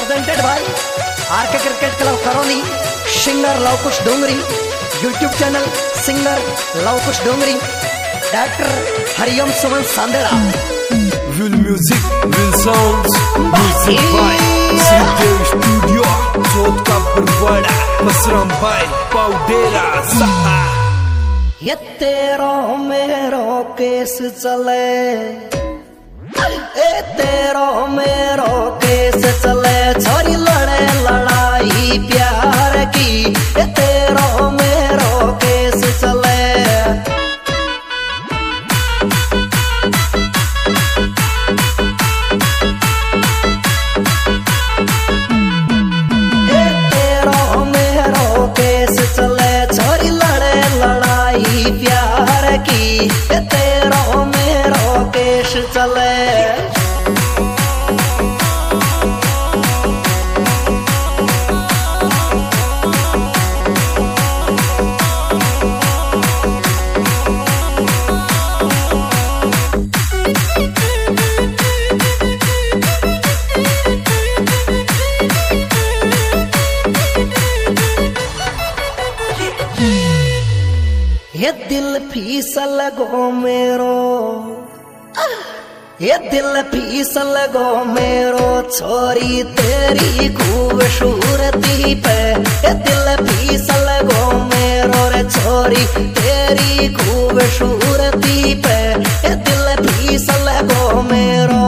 Presented by RK cricket club Karauli, singer Lavkush Dongri, YouTube channel singer Lavkush Dongri, director Hariom Suman Sanderha. Will music, will sounds, music by Sridev Studio, Jodh का बरवाड़ा, बसराम भाई, पाउडेरा सहा। ये तेरो मेरो case चले, ए तेरो मेरो केस चले, छोरी लड़े लड़ाई प्यार की, ए तेरो मेरो केस चले। ए तेरो मेरो केस चले, छोरी लड़े लड़ाई प्यार की, ए तेरो मेरो केस चले। ये दिल फिसल गो मेरो, ये दिल फिसल गो मेरो, छोरी तेरी खूबसूरती पे, ये दिल फिसल गो मेरो रे छोरी तेरी खूबसूरती पे, ये दिल फिसल गो मेरो।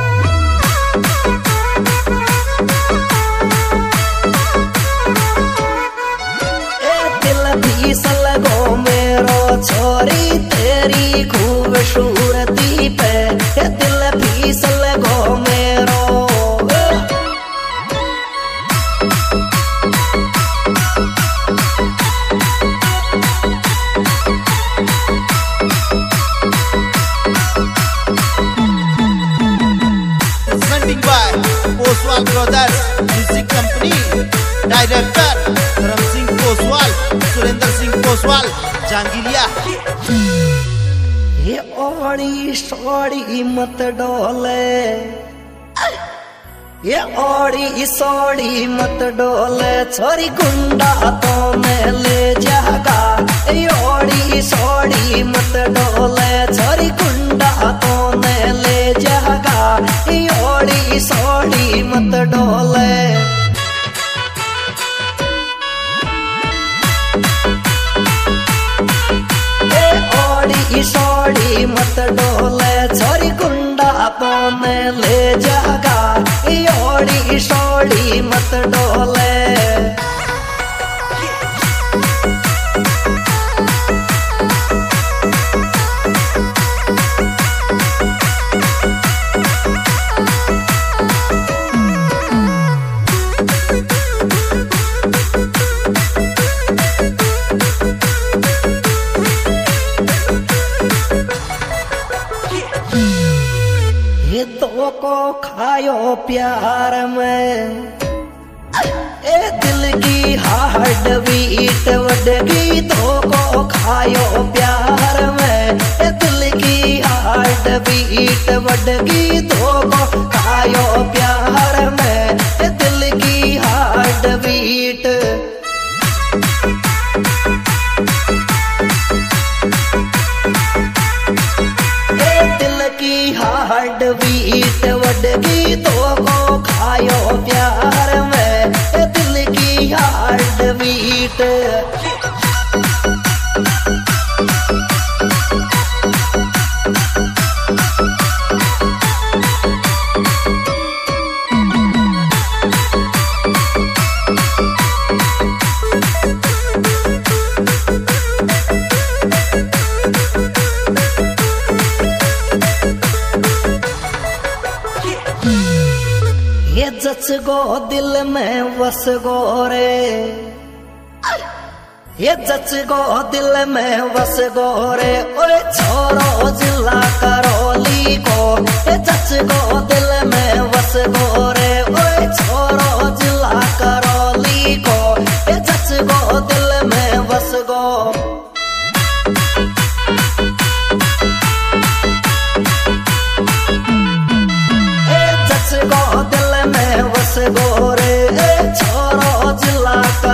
फिसल गो मेरो छोरी तेरी खूबसूरती पे, ये दिल फिसल गो मेरो। Presenting by Oswal Brothers Music Company, Director Dharam Singh Oswal, Surendra Singh Oswal, Jangiriya. ये ओड़ी सोड़ी मत डोले, ये ओड़ी सोड़ी मत डोले, छोरी गुंडा तो मैं ले जागा। ये ओड़ी सोड़ी मत डोले, छोरी गुंडा तो मैं ले जागा। ये ओड़ी सोड़ी मत डोले। सोड़ी मत डोले, छोरी गुंडा तो मैं ले जागा। ओड़ी सोड़ी मत डोले। ये दो को खायो प्यार में, ए दिल की हार्ट बीट बढ़गी। दो को खायो प्यार में, ए दिल की हार्ट बीट बढ़गी। दो को खायो प्यार में, ए दिल की हार्ट बीट। हार्ट बीट बढ़गी, दो को खायो प्यार में, दिल की हार्ट बीट। ये जच गो दिल में वस गो रे, ये जच गो दिल में वस गो रे। ओए छोरो जिला करौली को, ये जच गो दिल में